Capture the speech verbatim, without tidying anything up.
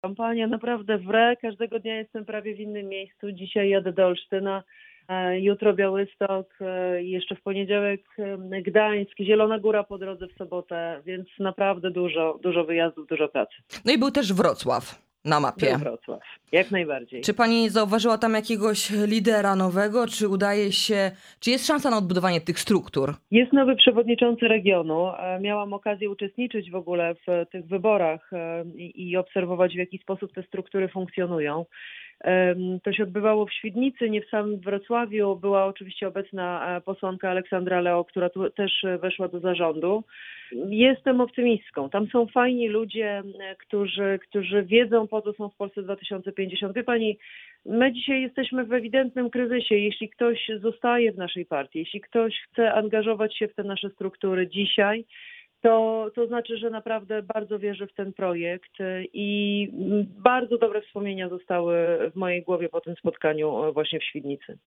Kampania naprawdę wre. Każdego dnia jestem prawie w innym miejscu. Dzisiaj jadę do Olsztyna, e, jutro Białystok, e, jeszcze w poniedziałek e, Gdańsk, Zielona Góra po drodze w sobotę, więc naprawdę dużo, dużo wyjazdów, dużo pracy. No i był też Wrocław na mapie. Był Wrocław, jak najbardziej. Czy pani zauważyła tam jakiegoś lidera nowego? Czy udaje się, czy jest szansa na odbudowanie tych struktur? Jest nowy przewodniczący regionu. E, Miałam okazję uczestniczyć w ogóle w tych wyborach e, i i obserwować, w jaki sposób te struktury funkcjonują. Em, To się odbywało w Świdnicy, nie w samym Wrocławiu. Była oczywiście obecna e, posłanka Aleksandra Leo, która tu też e, weszła do zarządu. Jestem optymistką. Tam są fajni ludzie, e, którzy, którzy wiedzą, po co są w Polsce dwa tysiące pięćdziesiąt. Wie pani, my dzisiaj jesteśmy w ewidentnym kryzysie. Jeśli ktoś zostaje w naszej partii, jeśli ktoś chce angażować się w te nasze struktury dzisiaj, to, to znaczy, że naprawdę bardzo wierzę w ten projekt i bardzo dobre wspomnienia zostały w mojej głowie po tym spotkaniu właśnie w Świdnicy.